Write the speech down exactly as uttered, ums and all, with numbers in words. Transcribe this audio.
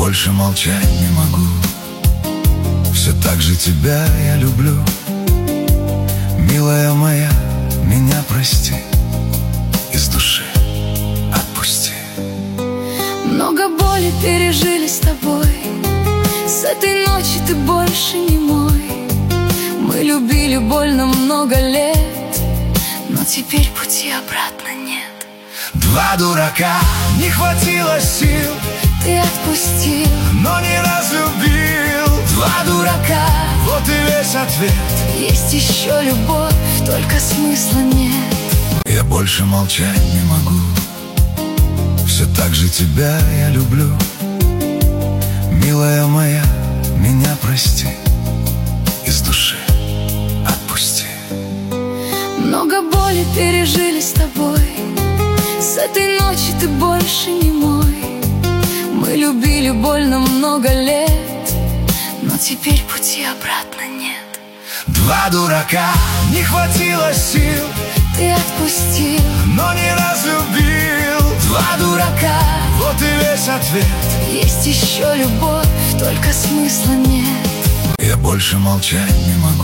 больше молчать не могу. Все так же тебя я люблю. Милая моя, меня прости, из души отпусти. Много боли пережили с тобой, с этой ночи ты больше не мой. Мы любили больно много лет, но теперь пути обратно нет. Два дурака, не хватило сил, ты отпустил, но не разлюбил. Два дурака, вот и весь ответ. Есть еще любовь, только смысла нет. Я больше молчать не могу. Все так же тебя я люблю. Милая моя, меня прости, из души отпусти. Много боли пережили с тобой, с этой ночи ты больше не мой. Мы любили больно много лет, но теперь пути обратно нет. Два дурака, не хватило сил, ты отпустил, но не разлюбил. Два дурака, вот и весь ответ. Есть еще любовь, только смысла нет. Я больше молчать не могу.